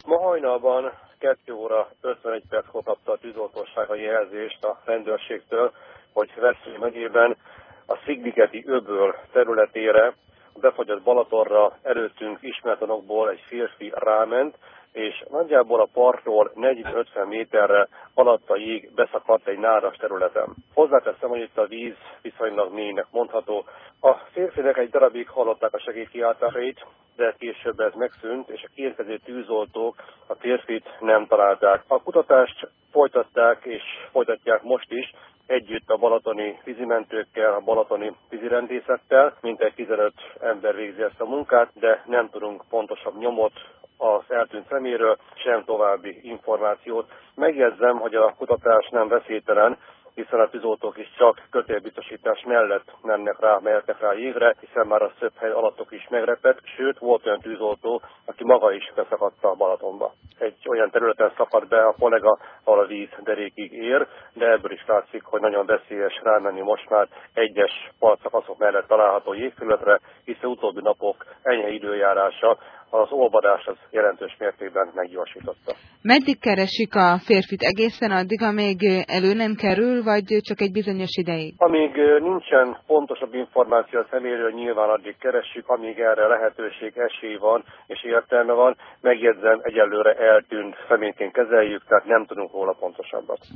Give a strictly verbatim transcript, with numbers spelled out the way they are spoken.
Ma hajnalban kettő óra ötvenegy perckor kapta a tűzoltóság a jelzést a rendőrségtől, hogy Veszprém megyében a Szigligeti öböl területére, a befagyott Balatonra előttünk ismeretlen okból egy férfi ráment, és nagyjából a partról negyven-ötven méterre alatt a jég beszakadt egy náras területen. Hozzáteszem, hogy itt a víz viszonylag mélynek mondható. A férfinek egy darabig hallották a segélykiáltásait, de később ez megszűnt, és a kiérkező tűzoltók a férfit nem találták. A kutatást folytatták és folytatják most is, együtt a balatoni vízimentőkkel, a balatoni vízirendészettel. Mintegy tizenöt ember végzi ezt a munkát, de nem tudunk pontosabb nyomot az eltűnt szeméről, sem további információt. Megjegyzem, hogy a kutatás nem veszélytelen, hiszen a tűzoltók is csak kötélbiztosítás mellett mennek rá, mehetnek rá a jégre, hiszen már a szöbb hely alattok is megrepett, sőt volt olyan tűzoltó, aki maga is beszakadt a Balatonba. Egy olyan területen szakadt be a kollega, ahol a víz derékig ér, de ebből is látszik, hogy nagyon veszélyes rámenni most már egyes partszakaszok mellett található jégfelületre, hiszen utóbbi napok enyhe időjárása az olvadás az jelentős mértékben meggyorsította. Meddig keresik a férfit? Egészen addig, amíg elő nem kerül, vagy csak egy bizonyos ideig? Amíg nincsen pontosabb információ a személyről, nyilván addig keressük, amíg erre lehetőség, esély van és értelme van. Megjegyzem, egyelőre eltűnt személyként kezeljük, tehát nem tudunk róla pontosabbat.